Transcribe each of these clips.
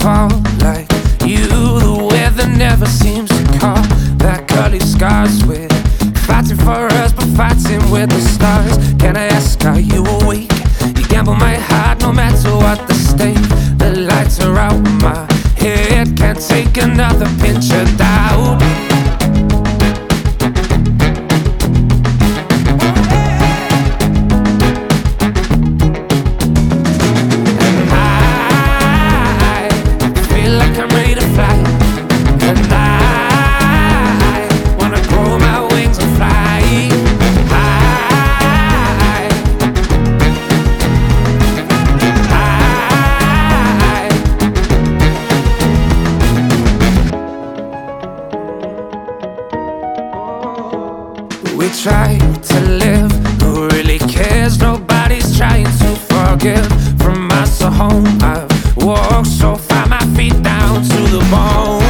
fall like you. The weather never seems to call. That curly scars with fighting for us, but fighting with the stars. Can I ask, are you awake? You gamble my heart no matter what the stake. The lights are out my head, can't take another pinch of doubt. We try to live, who really cares? Nobody's trying to forgive. From us to home, I've walked so far, my feet down to the bone.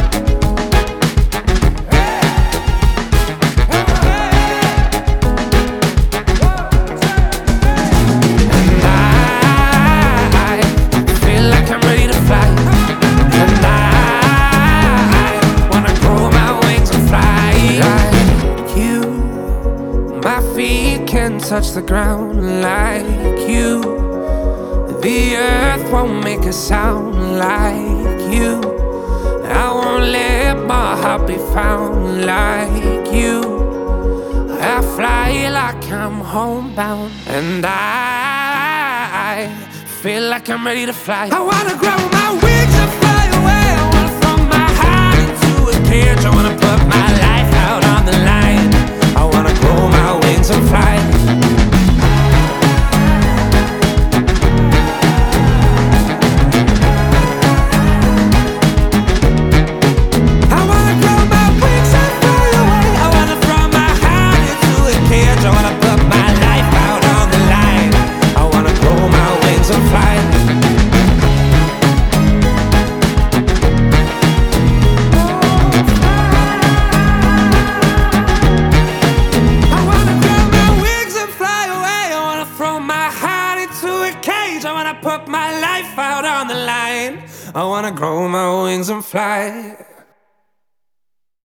And I feel like I'm ready to fly. And I wanna grow my wings and fly like you. My feet can touch the ground like you. The earth won't make a sound like you. I won't let my heart be found like you. I fly like I'm homebound. And I feel like I'm ready to fly. I wanna grow my wings and fly away. I wanna throw my heart into a cage. I wanna put my life out on the line. I wanna grow my wings and fly. I wanna grow my wings and fly away. I wanna throw my heart into a cage. I wanna put my life out on the line. I wanna grow my wings and fly. I wanna put my life out on the line. I wanna grow my wings and fly.